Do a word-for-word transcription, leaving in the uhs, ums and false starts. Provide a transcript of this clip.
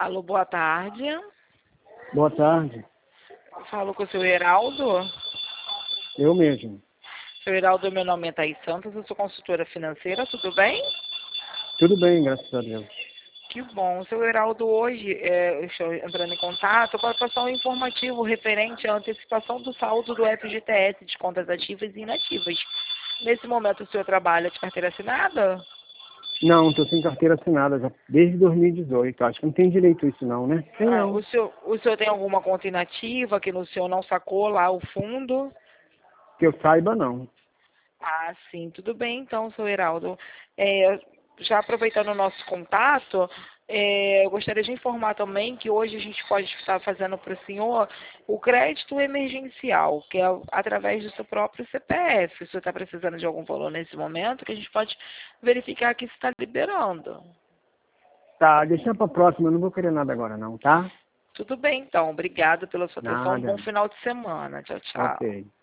Alô, boa tarde. Boa tarde. Falo com o seu Heraldo. Eu mesmo. Seu Heraldo, meu nome é Thaís Santos, eu sou consultora financeira, tudo bem? Tudo bem, graças a Deus. Que bom. Seu Heraldo, hoje é, eu estou entrando em contato para passar um informativo referente à antecipação do saldo do F G T S de contas ativas e inativas. Nesse momento, o senhor trabalha de carteira assinada? Não, estou sem carteira assinada já desde dois mil e dezoito. Acho que não tem direito a isso não, né? Tem Ah, não. o, senhor, o senhor tem alguma conta inativa que no senhor não sacou lá o fundo? Que eu saiba, não. Ah, sim, tudo bem então, seu Heraldo. É, já aproveitando o nosso contato, é, eu gostaria de informar também que hoje a gente pode estar fazendo para o senhor o crédito emergencial, que é através do seu próprio C P F. O senhor está precisando de algum valor nesse momento, que a gente pode verificar que está liberando. Tá, deixa pra próxima, eu não vou querer nada agora não, tá? Tudo bem então, obrigada pela sua atenção, um bom Nada. final de semana. Tchau, tchau. Ok.